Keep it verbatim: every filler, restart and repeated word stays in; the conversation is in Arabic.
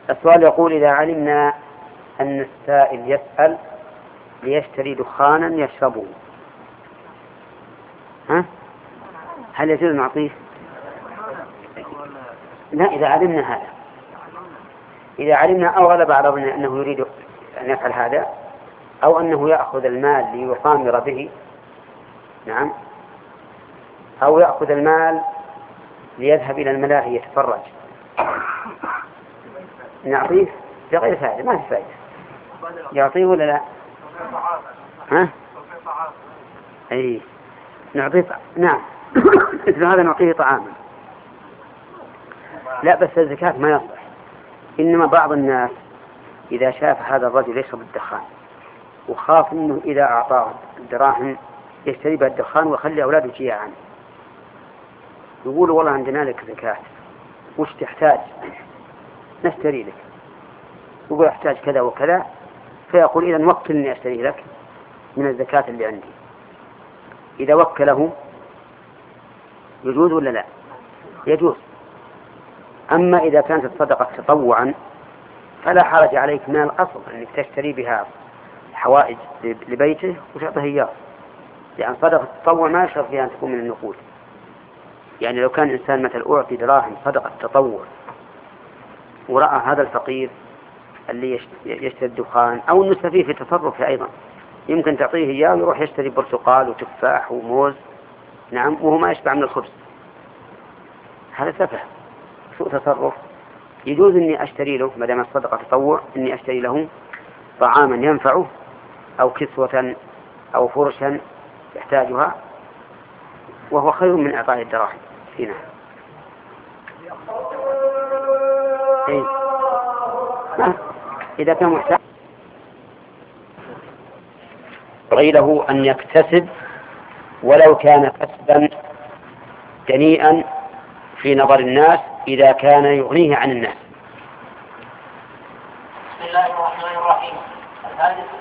السؤال يقول: إذا علمنا أن السائل يسأل ليشتري دخانا يشربه، ها؟ هل يجوز نعطيه؟ لا، إذا علمنا هذا، إذا علمنا أو غلب على ظننا أنه يريد أن يفعل هذا، أو أنه يأخذ المال ليقامر به، نعم، أو يأخذ المال ليذهب إلى الملاهي يتفرج، نعطيه بغير فائدة، ما في فائدة. يعطيه ولا لا؟ ها؟ أي نعطيه، نعم. مثل هذا نعطيه طعاما. لا، بس الزكاة ما يصلح. إنما بعض الناس إذا شاف هذا الرجل يشرب الدخان وخاف أنه إذا أعطاه الدراهم يشتري بها الدخان ويخلي أولاده جياعا، يقول: والله عندنا لك زكاة، وش تحتاج؟ نشتري لك. يقول: أحتاج كذا وكذا، فيقول: إذا وكلني أشتري لك من الزكاة اللي عندي. إذا وكله يجوز ولا لا؟ يجوز. أما إذا كانت الصدقة تطوعا فلا حرج عليك من الأصل أنك تشتري بها حوائج لبيته وتعطيه إياه، لأن صدقة التطوع ما يشرف فيها أن تكون من النقود. يعني لو كان إنسان مثل أعطي دراهم صدقة تطوع ورأى هذا الفقير اللي يشتري الدخان أو النسفيه في تصرفه أيضا، يمكن تعطيه إياه ويروح يشتري برتقال وتفاح وموز، نعم، وهو ما يشبع من الخبز، هذا سفه، سوء تصرف. يجوز أني أشتري له ما دام الصدقة تطوع، أني أشتري له طعاما ينفعه أو كسوة أو فرشا يحتاجها، وهو خير من إعطاء الدراهم هنا. إيه؟ إذا كان محتاج غيره أن يكتسب ولو كان كسبا دنيئا في نظر الناس إذا كان يغنيه عن الناس. بسم الله الرحمن الرحيم.